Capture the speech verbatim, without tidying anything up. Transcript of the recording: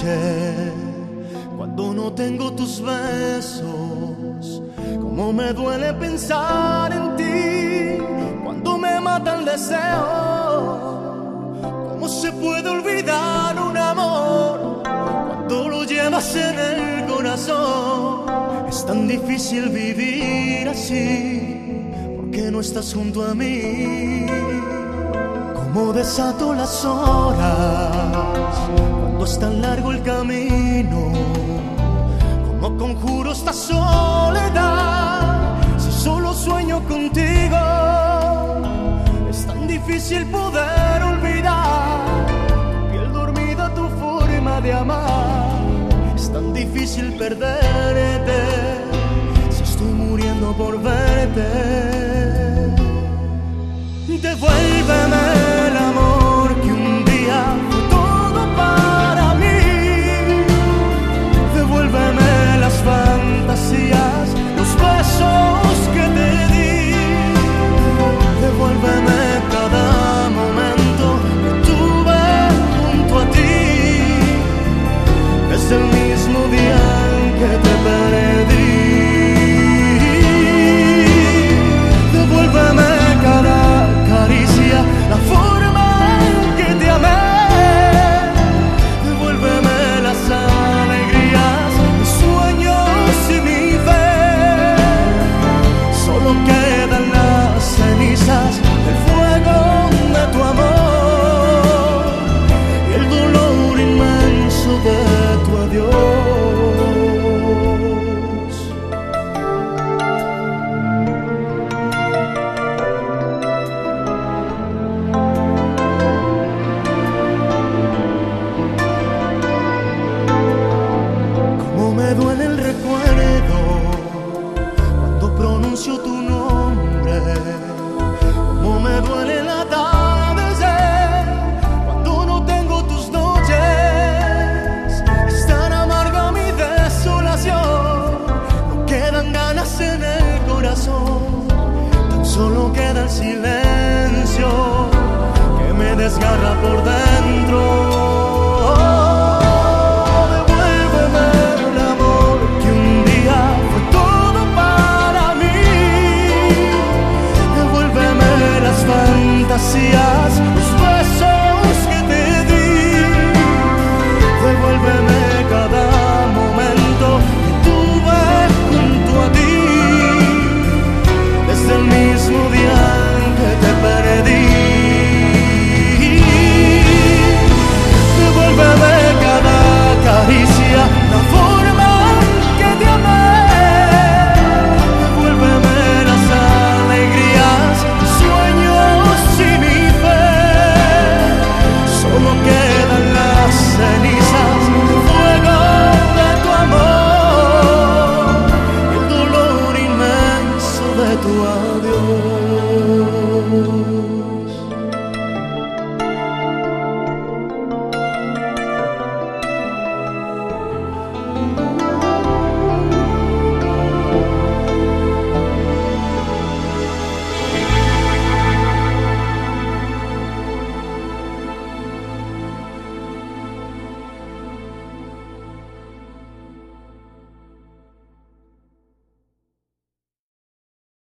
noche, cuando no tengo tus besos, cómo me duele pensar en ti, cuando me mata el deseo. ¿Cómo se puede olvidar un amor cuando lo llevas en el corazón? Es tan difícil vivir así, porque no estás junto a mí. Cómo desato las horas cuando es tan largo el camino, cómo conjuro esta soledad si solo sueño contigo. Es tan difícil poder olvidar tu piel dormida, tu forma de amar. Es tan difícil perderte si estoy muriendo por verte. Devuélveme el amor